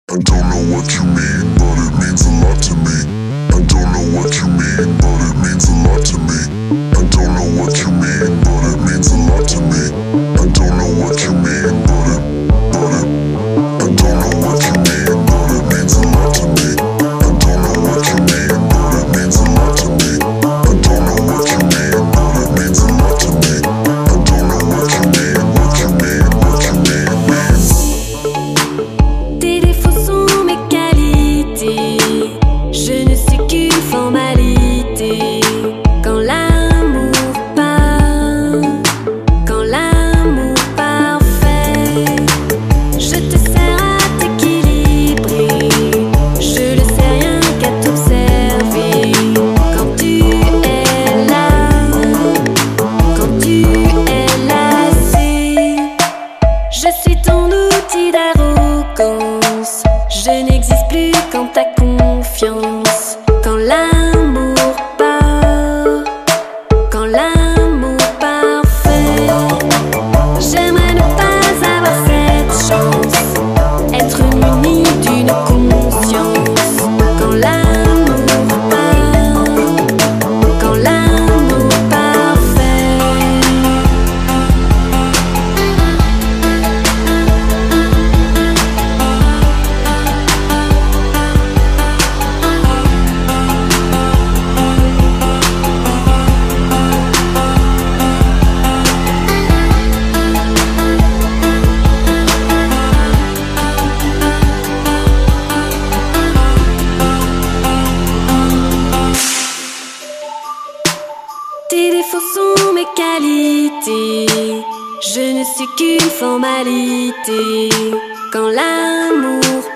I don't know what you mean, but it means a lot to me. I don't know what you mean, but it means a lot to me. I don't know what you mean, but it means a lot to me. I don't know what you mean, but it I don't know what you mean, but it means a lot to me. I don't know what you mean, but it means a lot to me. I don't know what you mean, but it means a lot to me. I don't know what you mean, what you mean, what you mean. Tes défauts sont mes qualités. Je ne suis qu'une formalité. Quand l'amour part, quand l'amour parfait, je te sers à t'équilibrer. Je le sais rien qu'à t'observer. Quand tu es là, quand tu es lassé, je suis ton outil d'arrogance. Je n'existe plus qu'en ta confiance. Quand l'amour part, quand l'amour parfait, j'aimerais ne pas avoir cette chance, être muni d'une conscience. Quand l'amour part, quand l'amour parfait. Tes défauts sont mes qualités. Je ne suis qu'une formalité. Quand l'amour